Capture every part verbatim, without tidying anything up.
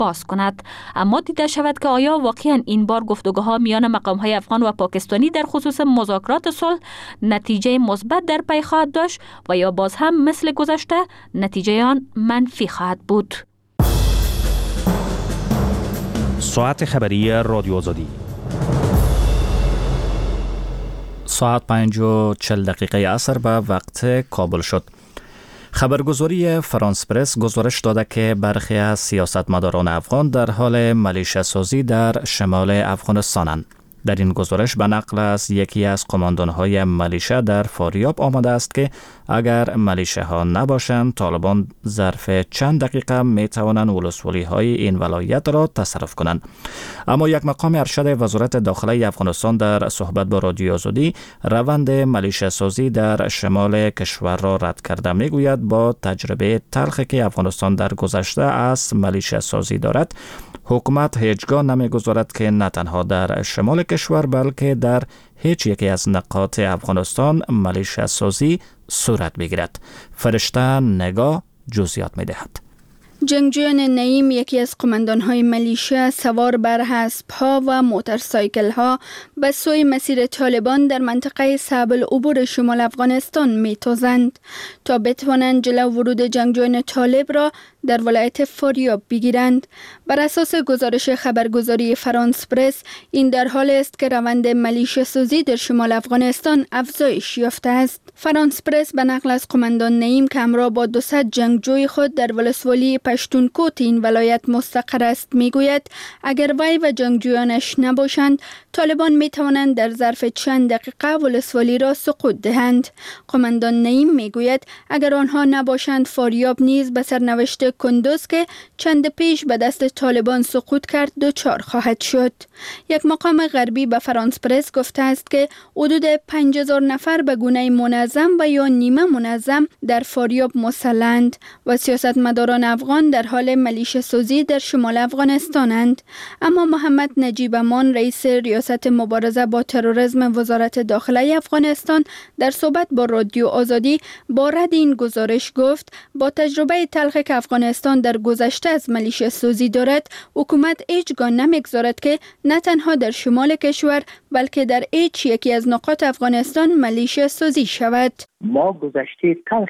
باز کند. اما دیده شود که آیا واقعا این بار گفتگوها میان مقام‌های افغان و پاکستانی در خصوص مذاکرات صلح نتیجه مثبت در پی خواهد داشت و یا باز هم مثل گذشته نتیجه آن منفی خواهد بود. ساعت خبری رادیو آزادی ساعت پنج و چل دقیقه عصر به وقت کابل شد. خبرگزاری فرانس پرس گزارش داده که برخی از سیاستمداران افغان در حال ملیشه سازی در شمال افغانستانند. در این گزارش به نقل از یکی از قماندانهای ملیشه در فاریاب آمده است که اگر ملیشه ها نباشند طالبان ظرف چند دقیقه می توانند ولسوالی های این ولایت را تصرف کنند. اما یک مقام ارشد وزارت داخلی افغانستان در صحبت با رادیو آزادی روند ملیشه سازی در شمال کشور را رد کرده. می گوید با تجربه تلخی که افغانستان در گذشته از ملیشه سازی دارد، حکومت هیچگاه نمیگذارد که نه تنها در شمال کشور بلکه در هیچ یکی از نقاط افغانستان ملیشه سازی صورت بگیرد. فرشته نگاه جزئیات می دهد. جنگجویان نعیم، یکی از قماندان‌های ملیشه، سوار بر اسب‌ها و موتورسایکل‌ها به سوی مسیر طالبان در منطقه صعب العبور شمال افغانستان می‌تازند تا بتوانند جلو ورود جنگجویان طالب را در ولایت فاریاب بگیرند. بر اساس گزارش خبرگزاری فرانس پرس، این در حال است که روند ملیشه سازی در شمال افغانستان افزایش یافته است. فرانس پرس به نقل از قماندان نعیم که همراه با دویست جنگجوی خود در ولسوالی پشتونکوت این ولایت مستقر است میگوید اگر وی و جنگجویانش نباشند طالبان می توانند در ظرف چند دقیقه ولسوالی را سقوط دهند. قماندان نعیم میگوید اگر آنها نباشند فاریاب نیز به سرنوشت کندوز که چند پیش به دست طالبان سقوط کرد دچار خواهد شد. یک مقام غربی به فرانس پرس گفته است که حدود پنج هزار نفر به گونه منظم و یا نیمه منظم در فاریاب مسلحند و سیاستمداران افغان در حال ملیشه سازی در شمال افغانستانند. اما محمد نجیب امان، رئیس ریاست مبارزه با تروریسم وزارت داخلی افغانستان، در صحبت با رادیو آزادی با رد این گزارش گفت با تجربه تلخی که افغانستان در گذشته از ملیشه سازی دارد، حکومت هیچگاه نمیگذارد که نه تنها در شمال کشور بلکه در هیچ یکی از نقاط افغانستان ملیشه سازی شود. ما گذشته تلخ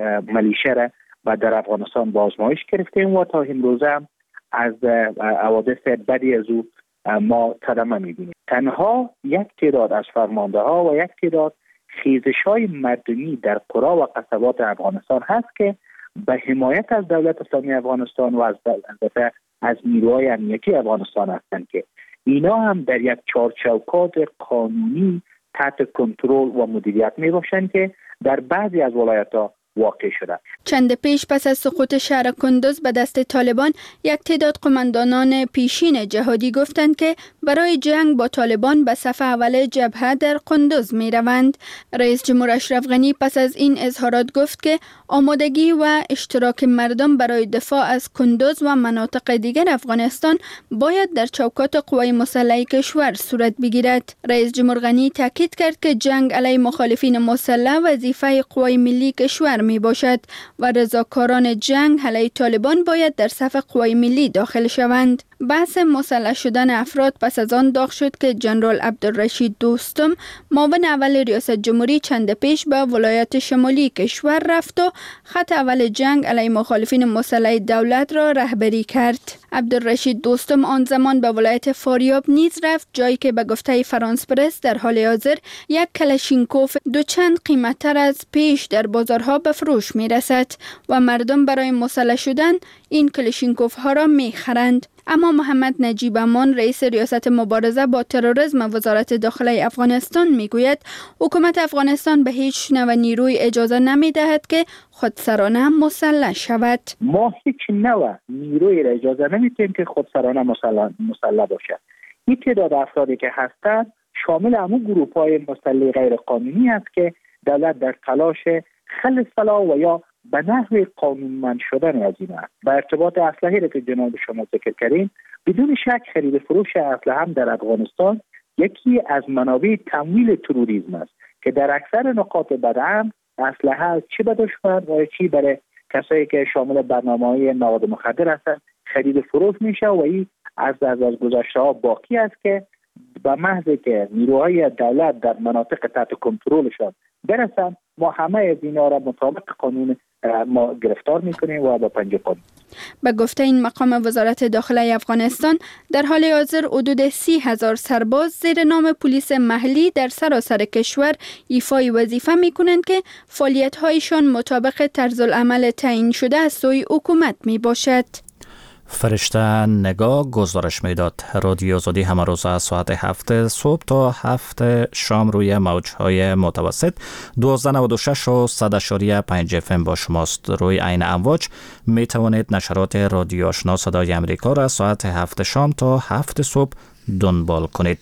ملیشه را و در افغانستان با آزمایش گرفتیم و تا امروزه از حوادث بدی از او ما صدمه می‌بینیم. تنها یک تعداد از فرمانده ها و یک تعداد خیزش های مردمی در قرا و قصبات افغانستان هست که به حمایت از دولت اسلامی افغانستان و از البته از نیروهای امنیتی افغانستان هستند که اینا هم در یک چارچوکات قانونی تحت کنترل و مدیریت می باشند که در بعضی از ولایت‌ها واقع شده. چند پیش پس از سقوط شهر کندوز به دست طالبان، یک تعداد قماندانان پیشین جهادی گفتند که برای جنگ با طالبان به صف اول جبهه در کندوز می روند. رئیس جمهور اشرف غنی پس از این اظهارات گفت که آمادگی و اشتراک مردم برای دفاع از کندوز و مناطق دیگر افغانستان باید در چوکات قوای مسلح کشور صورت بگیرد. رئیس جمهور غنی تاکید کرد که جنگ علیه مخالفین مسلح وظیفه قوای ملی کشور می باشد و رضاکاران جنگ علیه طالبان باید در صف قوای ملی داخل شوند. بحث مسلح شدن افراد پس از آن داغ شد که جنرال عبدالرشید دوستم، معاون اول ریاست جمهوری، چند پیش به ولایات شمالی کشور رفت و خط اول جنگ علیه مخالفین مسلح دولت را رهبری کرد. عبدالرشید دوستم آن زمان به ولایت فاریاب نیز رفت، جایی که به گفته فرانس پرس در حال حاضر یک کلاشینکوف دو چند قیمتتر از پیش در بازارها به فروش می رسد و مردم برای مسلح شدن این کلاشینکوف ها را می خرند. اما محمد نجیب امان، رئیس ریاست مبارزه با تروریسم وزارت داخلی افغانستان میگوید حکومت افغانستان به هیچ نوع نیروی اجازه نمی دهد که خودسرانه مسلح شود. ما هیچ نوع نیروی را اجازه نمیدیم که خودسرانه مسلح مسلح باشد. این تعداد افرادی که هستند شامل همون گروه‌های مسلح غیر قانونی است که دولت در تلاش خلع سلاح و یا به نحو قانونمند شدن از این است. به ارتباط اسلحه‌ای که جناب شما ذکر کردین، بدون شک خرید فروش اسلحه هم در افغانستان یکی از منابع تمویل تروریسم است که در اکثر نقاط بدهم اسلحه چی به دشمن و چی برای کسایی که شامل برنامه‌های مواد مخدر هستند خرید فروخت میشه و این از از, از گذشته ها باقی است که به محض که نیروهای دولت در مناطق تحت کنترلشان برسن ما همه از اینا را مطابق قانون ما گرفتار میکنیم و با پنجه قانون. به گفته این مقام وزارت داخله افغانستان در حال حاضر حدود سی هزار سرباز زیر نام پلیس محلی در سراسر کشور ایفای وظیفه می کنند که فعالیت هایشان مطابق طرز العمل تعیین شده از سوی حکومت می باشد. فرشته نگاه گزارش میداد. رادیو آزادی همه روز از ساعت هفت صبح تا هفت شام روی موجهای متوسط دوازده نود و شش و صد اشاریه پنج اف ام با شماست. روی عین امواج می توانید نشرات رادیو آشنا صدای امریکا را ساعت هفت شام تا هفت صبح دنبال کنید.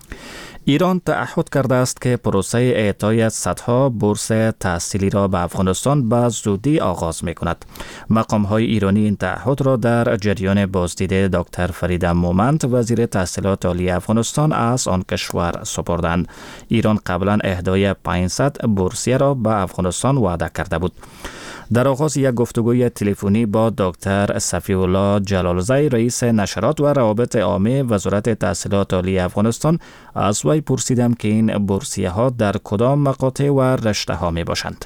ایران تعهد کرده است که پروسه اعطای صدها بورس تحصیلی را به افغانستان به زودی آغاز می کند. مقام های ایرانی این تعهد را در جریان بازدید دکتر فریده مومند وزیر تحصیلات عالی افغانستان از آن کشور سپردند. ایران قبلا اهدای پانصد بورسیه را به افغانستان وعده کرده بود. در آغاز یک گفتگوی تلفنی با دکتر صفی الله جلالزی رئیس نشرات و روابط عامه وزارت تحصیلات عالی افغانستان از وی پرسیدم که این بورسیه ها در کدام مقاطع و رشته ها می باشند.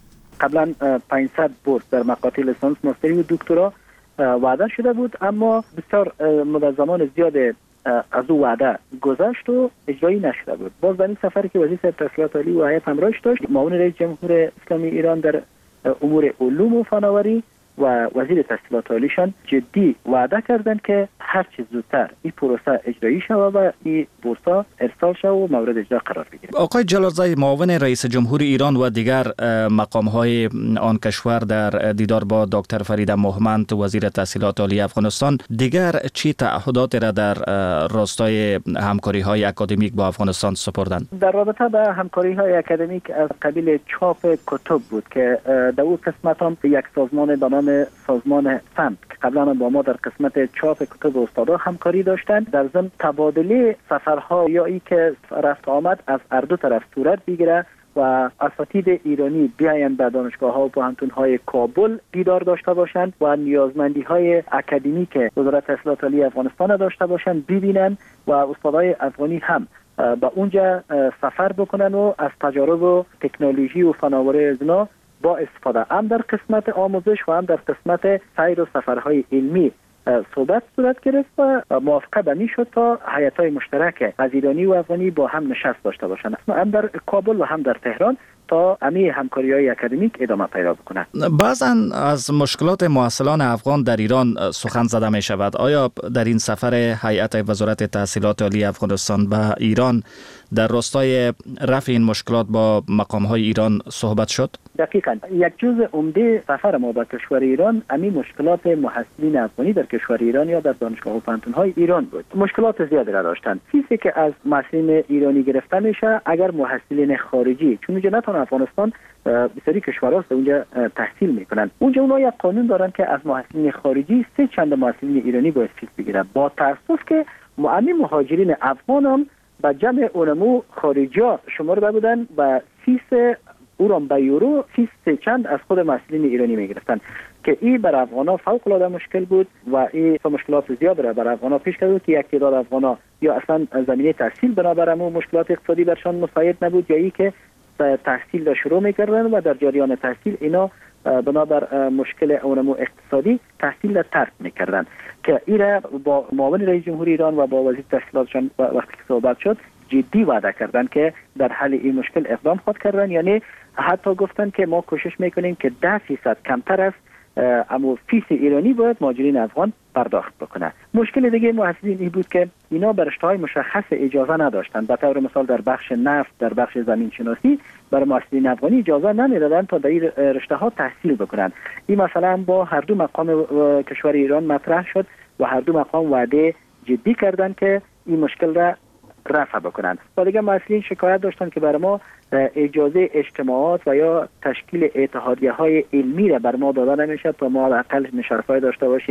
قبلا پانصد بورس در مقاطع لیسانس ماستری و دکترا وعده شده بود، اما بسیار مدت زمان زیاد از او وعده گذشت و اجرایی نشده بود. باز در این سفری که وزیر تحصیلات عالی و هیئت همراهش داشت، معاون رئیس جمهور اسلامی ایران در امور علوم و فناوری و وزیر تحصیلات عالیشان جدی وعده کردند که هر چه زودتر این پروسه اجرایی شود و این بورسا ارسال شود و مورد اجرا قرار بگیرد. آقای جلالزی، معاون رئیس جمهور ایران و دیگر مقام‌های آن کشور در دیدار با دکتر فریده مومند وزیر تحصیلات عالی افغانستان دیگر چی تعهدات را در راستای همکاری‌های اکادمیک با افغانستان سپردند؟ در رابطه با همکاری‌های اکادمیک از قبیل چاپ کتب بود که در اون قسمت هم یک سازمان به نام سازمان فند که قبلا با ما در قسمت چاپ کتب استادا همکاری داشتند، در ضمن تبادله سفرها یا ای که رفت آمد از هر دو طرف صورت بگیره و اساتید ایرانی بیاین به دانشگاه‌ها و پوهنتون‌های کابل دیدار داشته باشند و نیازمندی‌های اکادمیک وزارت تحصیلات عالی افغانستان داشته باشند ببینن و استادای افغانی هم به اونجا سفر بکنن و از تجارب و تکنولوژی و فناوری ازنا با استفاده هم در قسمت آموزش و هم در قسمت سیر و سفرهای علمی صحبت صورت گرفت و موافقه به می شد تا هیئت‌های مشترک از ایرانی و افغانی با هم نشست داشته باشند، هم در کابل و هم در تهران، تا امی همکاری‌های اکادمیک ادامه پیدا بکنند. بعضا از مشکلات محصلان افغان در ایران سخن زده می شود. آیا در این سفر هیئت وزارت تحصیلات عالی افغانستان به ایران در راستای رفع این مشکلات با مقام‌های ایران صحبت شد؟ دقیقاً یک جزء عمده سفر ما به کشور ایران امی مشکلات محصلین افغانی در کشور ایران یا در دانشگاه و پوهنتون‌های ایران بود. مشکلات زیادی را داشتند. چیزی که از محصلین ایرانی گرفته میشه اگر محصلین خارجی، چون اونجا نتونه افغانستان بسیاری کشورها اونجا تحصیل میکنن، اونجا اونها یک قانون دارن که از محصلین خارجی سه چند محصلین ایرانی باید فیس بگیرن. با تاسف که امی مهاجرین افغان هم به جمع اونمو خارجی ها شمرده بودن و فیس اورام به یورو فیس سه چند از خود محصلین ایرانی میگرفتن که این بر افغانا فوق العاده مشکل بود و این مشکلات زیاد را بر افغانا پیش کرد که یک تعداد افغانا یا اصلا زمینه تحصیل بنابر مشکلات اقتصادی برشان مساعد نبود یا ای که تحصیل را شروع میکردن و در جریان تحصیل اینا بنابر مشکل اونمو اقتصادی تحصیل را ترک میکردن که این را با معاون رئیس جمهور ایران و با وزیر تحصیلاتشان وقتی که صحبت شد جدی وعده کردن که در حل این مشکل اقدام خود کردن، یعنی حتی گفتن که ما کوشش میکنیم که ده فیصد کمتر است اما فیس ایرانی باید مهاجرین افغان پرداخت بکنه. مشکل دیگه محصلین این بود که اینا به رشته‌های مشخص اجازه نداشتن. به طور مثال در بخش نفت، در بخش زمین شناسی برای محصلین افغانی اجازه نمیدادن تا در این رشته‌ها تحصیل بکنن. این مثلا با هر دو مقام کشور ایران مطرح شد و هر دو مقام وعده جدی کردند که این مشکل را رفع بکنند. و دیگه مسئولین شکایت داشتن که بر ما اجازه اجتماعات و یا تشکیل اتحادیه های علمی را بر ما داده نمیشه تا ما حداقل نشرفای داشته باشیم،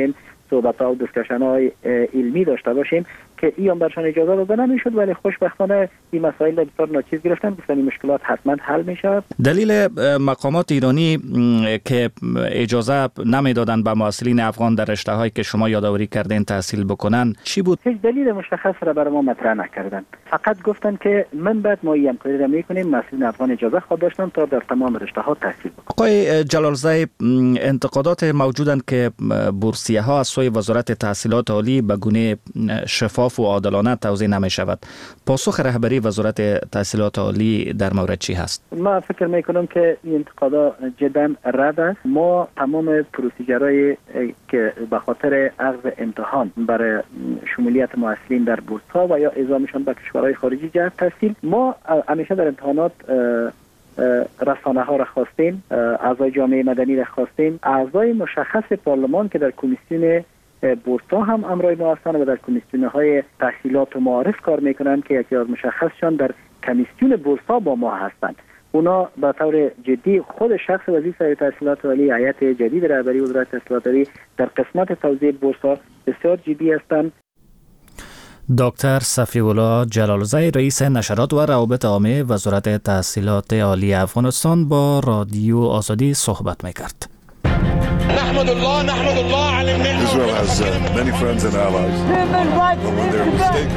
صحبت‌ها و دیسکشن‌های علمی داشته باشیم که این هم برشان اجازه داده نمیشد، ولی خوشبختانه این مسائل بسیار ناچیز گرفتن، گفتن این مشکلات حتما حل میشه. دلیل مقامات ایرانی که اجازه نمیدادن به محصلین افغان در رشته‌هایی که شما یادآوری کردین تحصیل بکنن چی بود؟ هیچ دلیل مشخص را برای ما مطرح نکردن، فقط گفتن که من بعد ما این کاری را میکنیم، محصلین افغان اجازه خواهد داشتن تا در تمام رشته‌ها تحصیل بکنن. آقای جلالزی، انتقادات موجودند که بورسیه ها از سوی وزارت تحصیلات عالی به گونه شفاف و عادلانه توزیع نمی شود. پاسخ رهبری وزارت تحصیلات عالی در مورد چی هست؟ ما فکر می کنم که این انتقادات جدا رد است. ما تمام پروسیجرهای که به خاطر عقد امتحان برای شمولیت محصلین در بورس ها و یا اعزامشان به کشورهای خارجی جهت تحصیل، ما همیشه در امتحانات رسانه ها را خواستیم، اعضای جامعه مدنی را خواستیم، اعضای مشخص پارلمان که در کمیسیون بورس ها هم امرای ما هستند و در کمیسیون های تحصیلات و معارف کار میکنند که یکی از مشخصشان در کمیسیون بورس ها با ما هستند. اونا به طور جدی خود شخص وزیر سری تحصیلات عالی، هیئت جدید رهبری وزارت تحصیلات عالی در قسمت توزیع بورس ها بسیار جدی هستند. دکتر صفی‌الله جلالزی، رئیس نشرات و روابط عامه وزارت تحصیلات عالی افغانستان، با رادیو آزادی صحبت میکرد. نحمد الله نحمد الله على النعمة. Israel has uh, many friends and allies. But when they're mistaken.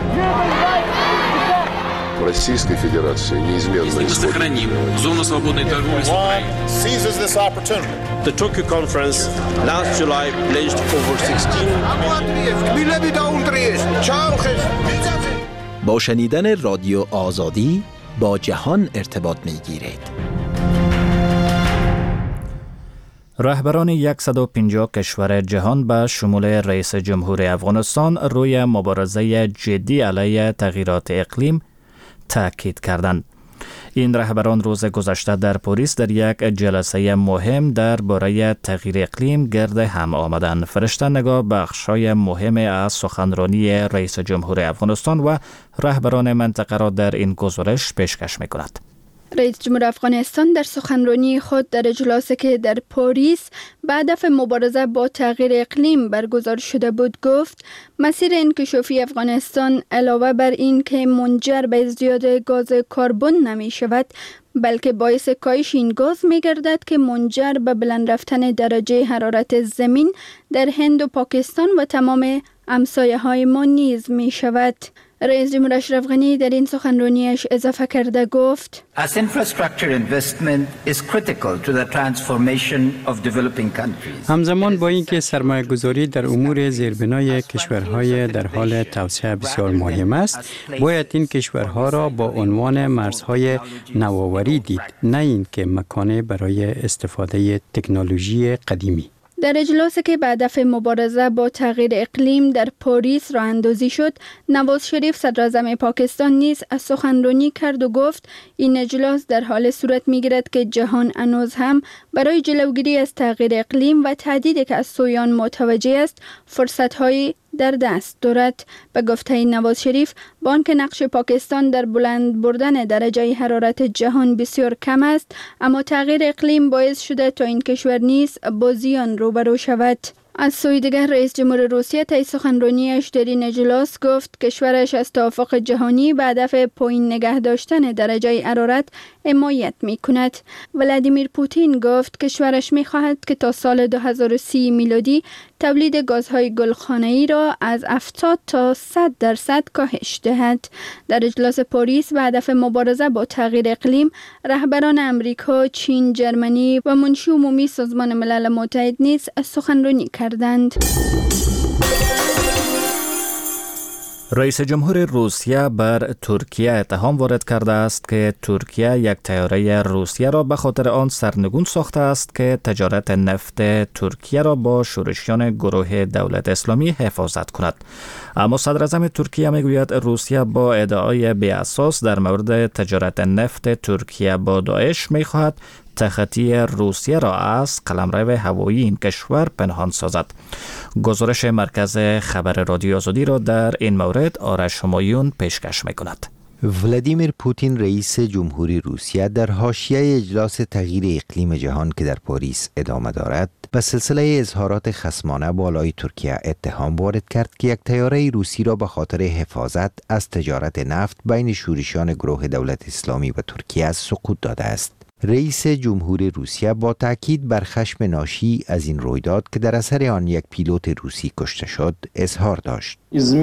Российской Федерации неизменно сохраним зону свободной торговли с Украиной. Seizes this opportunity. The Tokyo conference last July pledged over sixteen. با شنیدن رادیو آزادی با جهان ارتباط می‌گیرید. رهبران صد و پنجاه کشور جهان به شمول رئیس جمهور افغانستان روی مبارزه جدی علیه تغییرات اقلیم تاکید کردند. این رهبران روز گذشته در پاریس در یک جلسه مهم درباره تغییر اقلیم گرد هم آمدند. فرشته نگاه بخش‌های مهم از سخنرانی رئیس جمهور افغانستان و رهبران منطقه را در این گزارش پیشکش می‌کند. رئیس جمهور افغانستان در سخنرانی خود در اجلاسی که در پاریس به هدف مبارزه با تغییر اقلیم برگزار شده بود گفت مسیر انکشافی افغانستان علاوه بر این که منجر به ازدیاد گاز کربن نمی شود، بلکه باعث کاهش این گاز می گردد که منجر به بلند رفتن درجه حرارت زمین در هند و پاکستان و تمام همسایه های ما نیز می شود. رئیس جمهور اشرف غنی در این سخنرانیش اضافه کرده گفت As infrastructure investment is critical to the transformation of developing countries. همزمان با اینکه سرمایه گذاری در امور زیربنای کشورهای در حال توسعه بسیار مهم است، باید این کشورها را با عنوان مرزهای نوآوری دید، نه اینکه مکان برای استفاده تکنولوژی قدیمی. در اجلاسی که به هدف مبارزه با تغییر اقلیم در پاریس راه اندازی شد، نواز شریف صدراعظم پاکستان نیز از سخنرانی کرد و گفت این اجلاس در حال صورت می‌گیرد که جهان هنوز هم برای جلوگیری از تغییر اقلیم و تهدیدی که از سوی آن متوجه است فرصت‌های در دست دارد. به گفته نواز شریف، با آنکه نقش پاکستان در بلند بردن درجه حرارت جهان بسیار کم است، اما تغییر اقلیم باعث شده تا این کشور نیز با زیان روبرو شود. از سوی دیگر رئیس جمهور روسیه طی سخنرانیش در این اجلاس گفت کشورش از توافق جهانی به هدف پایین نگه داشتن درجه حرارت حمایت می‌کند. ولادیمیر پوتین گفت کشورش می‌خواهد که تا سال دو هزار و سی میلادی تولید گازهای گلخانه‌ای را از هفتاد تا صد درصد کاهش دهد. در اجلاس پاریس به هدف مبارزه با تغییر اقلیم، رهبران امریکا، چین، جرمنی و منشی عمومی سازمان ملل متحد نیز سخنرانی کردند. رئیس جمهور روسیه بر ترکیه اتهام وارد کرده است که ترکیه یک طیاره روسیه را به خاطر آن سرنگون ساخته است که تجارت نفت ترکیه را با شورشیان گروه دولت اسلامی حفاظت کند. اما صدراعظم ترکیه میگوید روسیه با ادعای بی اساس در مورد تجارت نفت ترکیه با داعش میخواهد تخطی روسیه را از قلمرو هوایی این کشور پنهان سازد. گزارش مرکز خبر رادیو آزادی را در این مورد آرش همایون پیشکش می‌کند. ولادیمیر پوتین رئیس جمهوری روسیه در حاشیه اجلاس تغییر اقلیم جهان که در پاریس ادامه دارد به سلسله اظهارات خصمانه بالای ترکیه اتهام وارد کرد که یک طیاره روسی را به خاطر حفاظت از تجارت نفت بین شورشیان گروه دولت اسلامی و ترکیه سقوط داده است. رئیس جمهور روسیه با تاکید بر خشم ناشی از این رویداد که در اثر آن یک پیلوت روسی کشته شد اظهار داشت.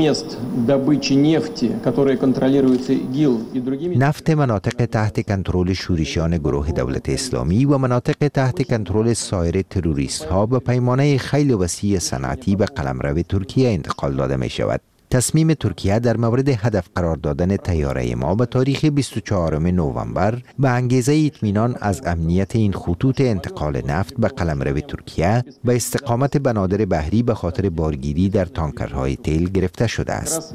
نفت مناطق تحت کنترل شورشیان گروه دولت اسلامی و مناطق تحت کنترل سایر تروریست ها به پیمانه خیلی وسیع صنعتی به قلمرو ترکیه انتقال داده می شود. تصمیم ترکیه در مورد هدف قرار دادن طیاره ما به تاریخ بیست و چهارم نوامبر به انگیزه اطمینان از امنیت این خطوط انتقال نفت به قلمرو ترکیه به استقامت بنادر بحری به خاطر بارگیری در تانکرهای تیل گرفته شده است.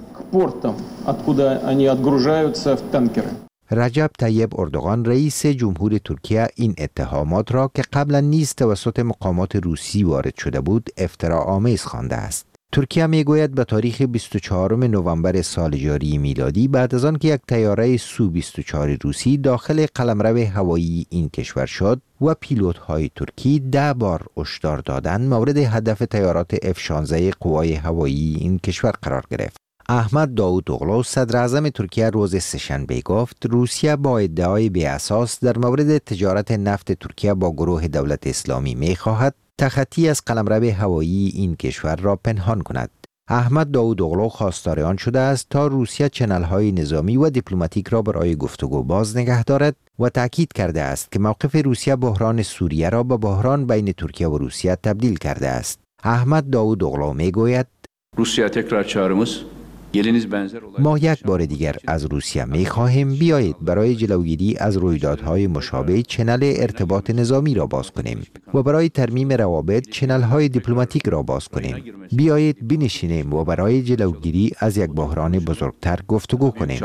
رجب طیب اردوغان رئیس جمهور ترکیه این اتهامات را که قبلا نیز توسط مقامات روسی وارد شده بود افتراآمیز خوانده است. ترکیه میگوید به تاریخ بیست و چهارم نوامبر سال جاری میلادی بعد از آن که یک طیاره سو بیست و چهار روسی داخل قلمرو هوایی این کشور شد و پیلوت‌های ترکی ده بار هشدار دادند مورد هدف طیارات اف شانزده قوای هوایی این کشور قرار گرفت. احمد داوودوغلو صدر اعظم ترکیه روز سه‌شنبه گفت روسیه با ادعای بی اساس در مورد تجارت نفت ترکیه با گروه دولت اسلامی می‌خواهد تخطی از قلمرو هوایی این کشور را پنهان کند. احمد داوودوغلو خواستار آن شده است تا روسیه چنل‌های نظامی و دیپلماتیک را برای گفتگو باز نگه دارد و تاکید کرده است که موقف روسیه بحران سوریه را به بحران بین ترکیه و روسیه تبدیل کرده است. احمد داوودوغلو میگوید روسیه تکرار چağrımız ما یک بار دیگر از روسیه می خواهیم بیایید برای جلوگیری از رویدادهای مشابه چنل ارتباط نظامی را باز کنیم و برای ترمیم روابط چنل های دیپلماتیک را باز کنیم. بیایید بنشینیم و برای جلوگیری از یک بحران بزرگتر گفتگو کنیم.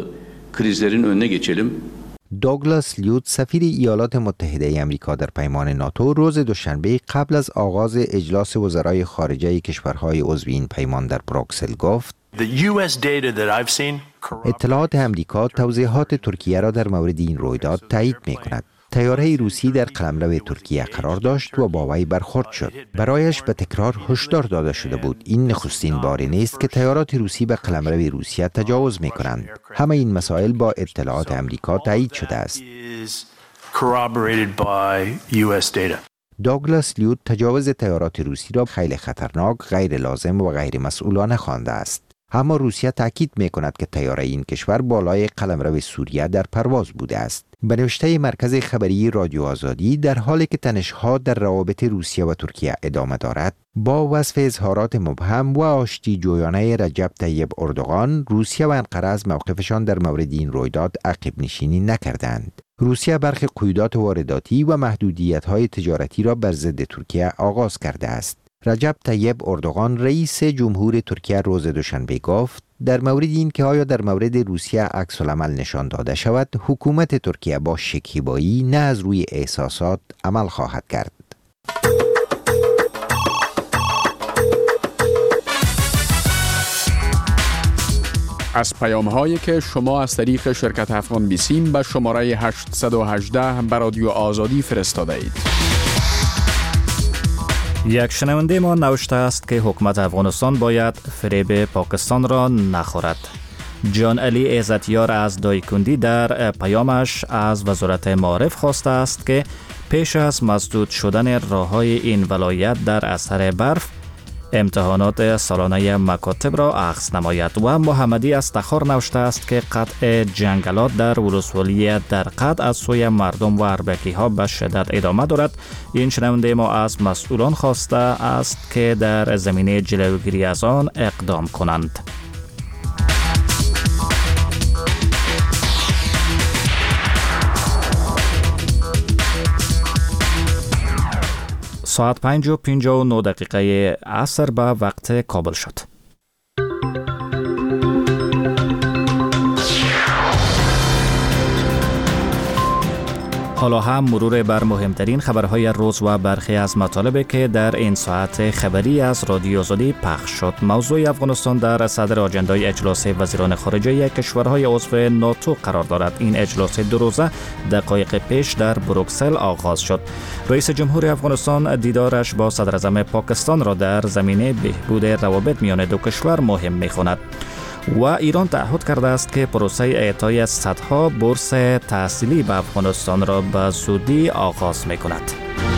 دوگلاس لیوت سفیر ایالات متحده آمریکا در پیمان ناتو روز دوشنبه قبل از آغاز اجلاس وزرای خارجه کشورهای عضو این پیمان در بروکسل گفت اطلاعات امریکا توضیحات ترکیه را در مورد این رویداد تایید می کند. طیاره روسی در قلمرو ترکیه قرار داشت و با وی برخورد شد. برایش به تکرار هشدار داده شده بود این نخستین باری نیست که طیارات روسی به قلمرو روسیه تجاوز می کنند. همه این مسائل با اطلاعات امریکا تایید شده است. دوگلاس لیوت تجاوز طیارات روسی را خیلی خطرناک، غیر لازم و غیر مسئولانه خوانده است. اما روسیه تاکید می کند که طیاره این کشور بالای قلمرو سوریه در پرواز بوده است. به نوشته مرکز خبری رادیو آزادی در حالی که تنش‌ها در روابط روسیه و ترکیه ادامه دارد، با وصف اظهارات مبهم و آشتی جویانه رجب طیب اردوغان، روسیه و انقره از موقفشان در مورد این رویداد عقب نشینی نکردند. روسیه برخی قیودات وارداتی و محدودیت‌های تجارتی را بر ضد ترکیه آغاز کرده است. رجب طیب اردوغان رئیس جمهور ترکیه روز دوشنبه گفت در مورد این که آیا در مورد روسیه عکس العمل نشان داده شود، حکومت ترکیه با شکیبایی نه از روی احساسات عمل خواهد کرد. از پیام هایی که شما از طریق شرکت افغان بیسیم به شماره هشت یک هشت به رادیو آزادی فرستاده اید. یک شنونده ما نوشته است که حکومت افغانستان باید فریب پاکستان را نخورد. جان علی عزتیار از دایکندی در پیامش از وزارت معارف خواسته است که پیش از مسدود شدن راه‌های این ولایت در اثر برف امتحانات سالانه مکاتب را اخذ نماید. و محمدی از تخار نوشته است که قطع جنگلات در ولسوالی در قد از سوی مردم و اربکی ها به شدت ادامه دارد. این شنونده ما از مسئولان خواسته است که در زمینه جلوگیری از آن اقدام کنند. ساعت پنج و پنجاه و نه دقیقه عصر به وقت کابل شد. حالا هم مرور بر مهمترین خبرهای روز و برخی از مطالبی که در این ساعت خبری از رادیو آزادی پخش شد. موضوع افغانستان در صدر آجندای اجلاس وزیران خارجه کشورهای عضو ناتو قرار دارد. این اجلاس دو روزه دقایق پیش در بروکسل آغاز شد. رئیس جمهور افغانستان دیدارش با صدر اعظم پاکستان را در زمینه بهبود روابط میان دو کشور مهم می‌خواند. و ایران تعهد کرده است که پروسه اعطای صدها بورس تحصیلی به افغانستان را به زودی آغاز می‌کند.